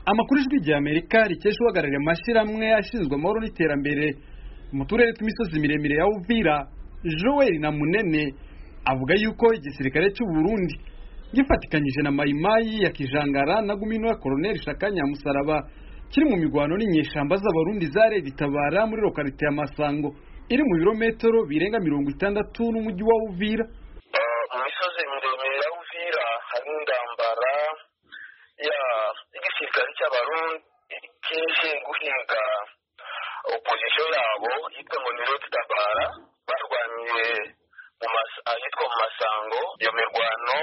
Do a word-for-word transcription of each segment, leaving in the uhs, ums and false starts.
Amakuru y'ijwi ry'Amerika rikesha uhagarariye amashyirahamwe ashinzwe amahoro n'iterambere mu turere tw'imisozi miremire ya Uvira, Joel Namunene, avuga yuko igisirikare cy'u Burundi gifatikanyije na Mayimayi ya Kijangara na Gumino ya Colonel Shaka Nyamusaraba kiri mu migwano n'inyeshamba z'abarundi zare bitabara muri lokalite ya Masango iri mu birometero birenga mirongo itandatu n'umujyi wa Uvira. Mu misozi miremire ya Uvira hari indambara ya igisirikare cy'abarundi kije guhinga opposition yabo yitwa ngo niro tutabara barwaniye mu ahitwa mu Masango. Iyo mirwano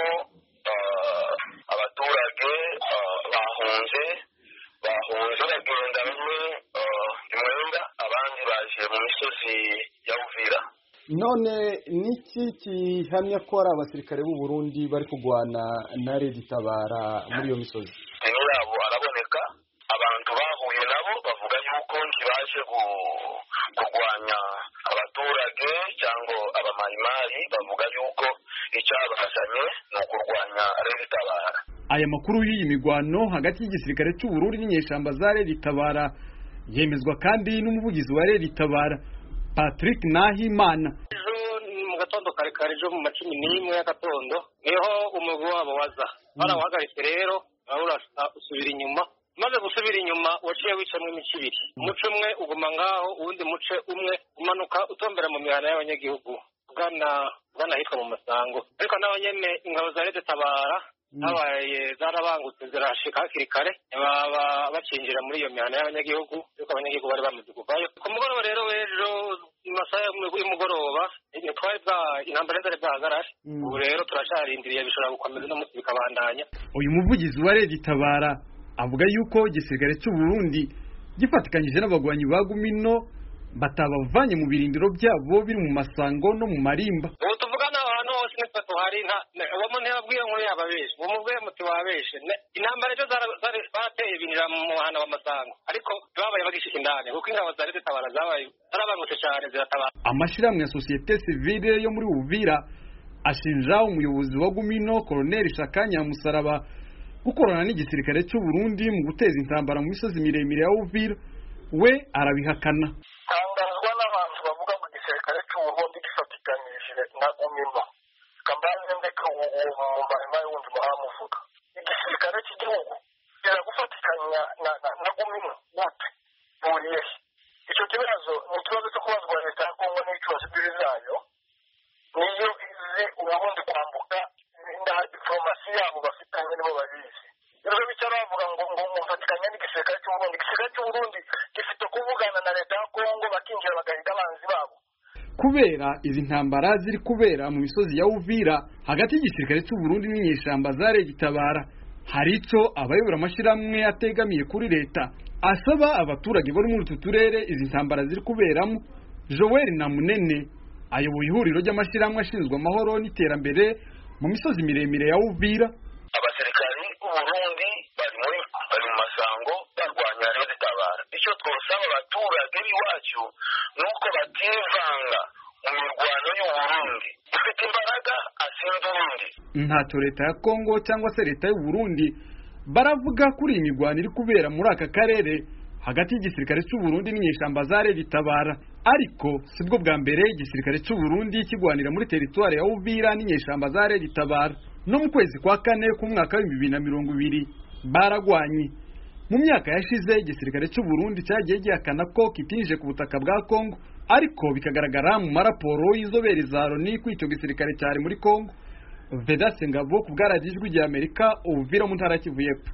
abaturage bahunze bahunze bagenda bamwe imwenda abandi baje mu misozi ya Uvira. None niki kihamya ko ari abasirikare b'u Burundi bari kugwana na Red Tabara muri iyo misozi? Ni yabo araboneka, abantu bahuye nabo bavuga yuko ntibaje kurwanya abaturage cyangwa abamayimayi, bavuga yuko icyabazanye ni ukurwanya Red Tabara. Aya makuru y'iyi migwano hagati y'igisirikare cy'u Burundi n'inyeshamba za Red Tabara yemezwa kandi n'umuvugizi wa Red Tabara Patrick Nahimana. Mu gatondo kare kare jo mu macumi n'imwe y'agatondo niho umugwi wabo waza barawahagaritse, rero urasa usubira inyuma. Maze gusubira inyuma waciye wicamwe imice ibiri, umuce umwe uguma ngaho, uwundi muce umwe umanuka utombera mu mihana y'abanyagihugu ugana ugana hitwa mu Masango. Ariko naho nyene ingabo za Red Tabara habaye zarabangutse zirashika hakiri kare baba bacinjira muri iyo mihana y'abanyagihugu, ariko abanyagihugu bari bamaze kuvayo. Ku mugoroba rero w'ejo masaha y'umugoroba twari bwa intambara zari bwahagarare. Ubu rero turacarindiriye bishobora gukomeza no munsi bikabandanya. Uyu muvugizi wa Red Tabara avuga yuko igisirikare cy'u Burundi gifatikanyije n'abagwanyi ba Gumino batabavanye mu birindiro byabo biri mu Masango no mu Marimba. Ubu tuvugana abantu hose nitwe tuhari, nta uwo muntu yabwiye nkuru yababeshe, uwo mubwiye muti wabeshe. Intambara ejo barateye binjira mu muhana wa Masango, ariko babaye bagishika indani kuko ingabo za Red Tabara zabaye zarabangutse cyane ziratabara. Amashyirahamwe ya societe civile yo muri Uvira ashinja umuyobozi wa Gumino Colonel Shaka Nyamusaraba gukorana n'igisirikare cy'u Burundi mu guteza intambara mu misozi miremire ya Uvira. We arabihakana. Tangazwa n'abantu bavuga ngo igisirikare cy'u Burundi gifatikanyije na Gumino, kambaye ndeka uwo mu marima y'undi muhamuvuga igisirikare cy'igihugu kiragufatikanya na na Gumino gute buriye? Icyo kibazo ni ikibazo cyo kubazwa leta ya Kongo n'ikibazo zayo niyo izi ubundi kwambuka na diplomasi yabo bafitanye nibo babizi. Rero bicara bavuga ngo ngo mufatikanya n'igisirikare cy'u Burundi, igisirikare cy'u Burundi gifite kuvugana na leta ya Kongo bakinjira bagahiga abanzi babo. Kubera izi ntambara ziri kubera mu misozi ya Uvira hagati y'igisirikare cy'u Burundi n'inyeshamba za Red Tabara, hari icyo abayobora amashyirahamwe ategamiye kuri leta asaba abaturage bari muri utu turere izi ntambara ziri kuberamo. Joel Namunene ayoboye ihuriro ry'amashyirahamwe ashinzwe amahoro n'iterambere mu misozi miremire ya Uvira. Abasirikari b'u Burundi bari muri bari mu Masango barwanya Red Tabara. Icyo twosaba abaturage b'iwacu nuko bativanga mu mirwano y'u Burundi. Ufite imbaraga asinda undi. Ntacyo leta ya Kongo cyangwa se leta y'u Burundi baravuga kuri iyi mirwano iri kubera muri aka karere hagati y'igisirikare cy'u Burundi n'inyeshamba za Red Tabara. Ariko sibwo bwa mbere igisirikare cy'u Burundi kigwanira muri teritwari ya Uvira n'inyeshamba za Red Tabara. No mu kwezi kwa kane ku mwaka wa bibiri na mirongo ibiri baragwanye. Mu myaka yashize igisirikare cy'u Burundi cyagiye gihakana ko kitinje ku butaka bwa Kongo, ariko bikagaragara mu maraporo y'inzobere za Loni ko icyo gisirikare cyari muri Kongo. Vedaste Ngabo ku bwa radiyo y'Ijwi ry'Amerika, Uvira mu ntara ya Kivu y'Epfo.